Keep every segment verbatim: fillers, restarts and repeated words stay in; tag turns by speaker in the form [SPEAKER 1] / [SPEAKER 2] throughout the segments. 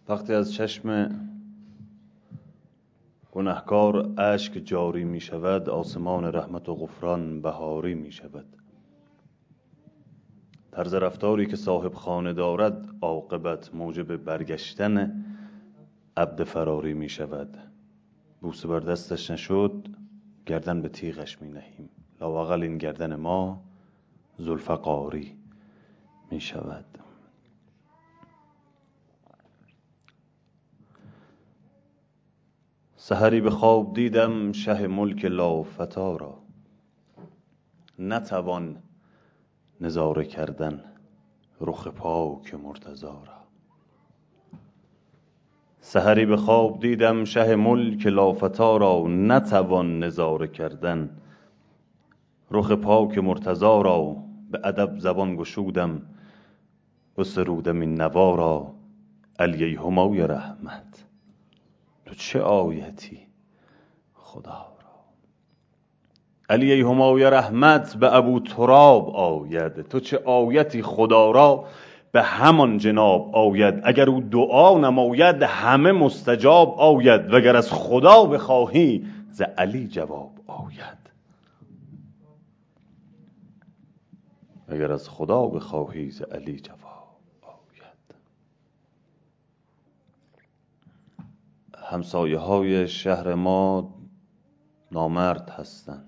[SPEAKER 1] وقتی از چشم گنهکار اشک جاری می شود، آسمان رحمت و غفران بهاری می شود. طرز رفتاری که صاحب خانه دارد عاقبت موجب برگشتن عبد فراری می شود. بوسه بر دستش نشد، گردن به تیغش می نهیم. لااقل این گردن ما ذوالفقاری می شود. سحری به خواب دیدم شه ملک لافتی را، نتوان نظاره کردن رخ پاک مرتضی را. سحری به خواب دیدم شه ملک لافتی را، نتوان نظاره کردن رخ پاک مرتضی را. به ادب زبان گشودم بسرودم این نوا را. علی همای رحمت تو چه آیتی خدا را. علی همای رحمت به ابو تراب آید، تو چه آیتی خدا را به همان جناب آید. اگر او دعا نماید همه مستجاب آید، وگر از خدا بخواهی ز علی جواب آید. اگر از خدا بخواهی ز علی جواب آید. همسایه های شهر ما نامرد هستند.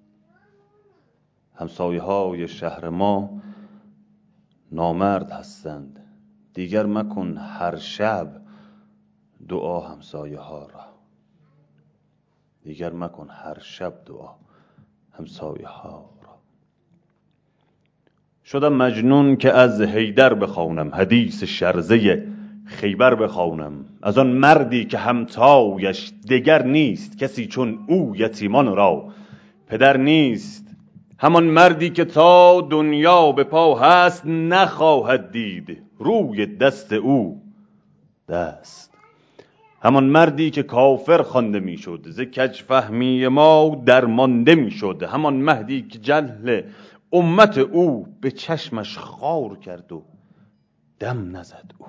[SPEAKER 1] همسایه های شهر ما نامرد هستند. دیگر مکن هر شب دعا همسایه ها را. دیگر مکن هر شب دعا همسایه ها را. شدم مجنون که از حیدر بخوانم، حدیث شرزه خیبر بخوانم. از آن مردی که همتایش دگر نیست، کسی چون او یتیمان را پدر نیست. همان مردی که تا دنیا به پا هست، نخواهد دید روی دست او دست. همان مردی که کافر خوانده میشد، ز کج فهمی ما درمانده میشد. همان مهدی که جهل امت او به چشمش خار کرد و دم نزد او.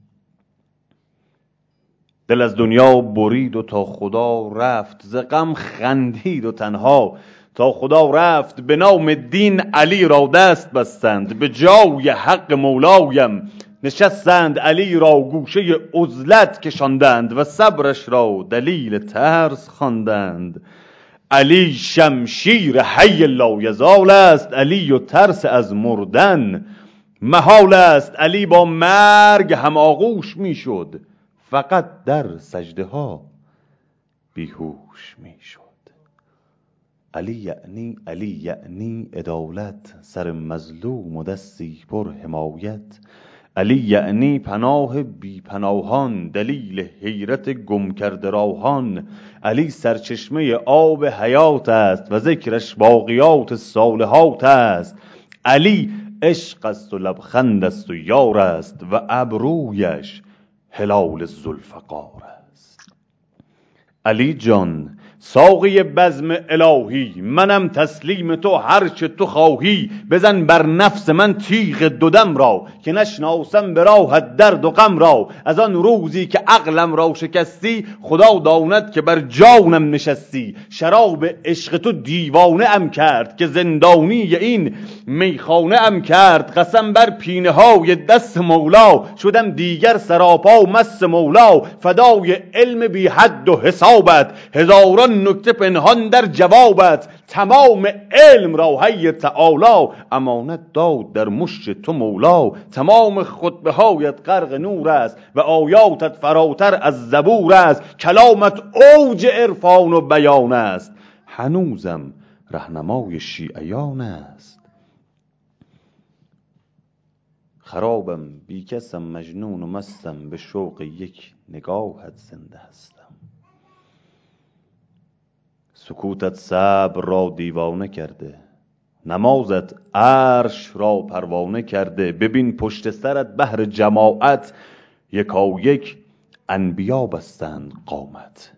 [SPEAKER 1] دل از دنیا برید و تا خدا رفت، ز غم خندید و تنها تا خدا رفت. به نام دین علی را دست بستند، به جای حق مولایم نشستند. علی را گوشه عزلت کشاندند و صبرش را دلیل ترس خواندند. علی شمشیر حی لایزال است، علی و ترس از مردن محال است. علی با مرگ هم آغوش میشد، فقط در سجده ها بیهوش میشد. علی یعنی علی یعنی عدالت، سر مظلوم و دستی پر حمایت. علی یعنی پناه بی پناهان، دلیل حیرت گم کرده راهان. علی سرچشمه آب حیات است و ذکرش باقیات صالحات است. علی عشق است و لبخند است و یار است و ابرویش هلال ذوالفقار است. علی جان ساقی بزم الهی، منم تسلیم تو هرچه تو خواهی. بزن بر نفس من تیغ دودم را، که نشناسم به راحت درد و غم را. از آن روزی که عقلم را شکستی، خدا داند که بر جانم نشستی. شراب عشق تو دیوانه ام کرد، که زندانی این میخانه ام کرد. قسم بر پینه های دست مولا، شدم دیگر سراپا مست مولا. فدای علم بی حد و حسابت، هزاران نکته پنهان در جوابت. تمام علم را حی تعالی امانت داد در مشت تو مولا. تمام خطبه هایت غرق نور است و آیاتت فراتر از زبور است. کلامت اوج عرفان و بیان است، هنوزم رهنمای شیعیان است. خرابم بی کسم مجنون و مستم، به شوق یک نگاهت زنده هستم. سکوتت صبر را دیوانه کرده، نمازت عرش را پروانه کرده. ببین پشت سرت بهر جماعت، یکا یک انبیا بستند قامت.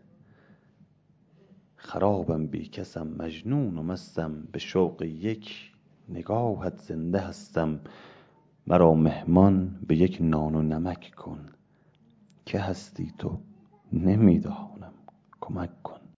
[SPEAKER 1] خرابم بی کسم مجنون و مستم، به شوق یک نگاهت زنده هستم. مرا مهمان به یک نان و نمک کن، که هستی تو نمیدانم.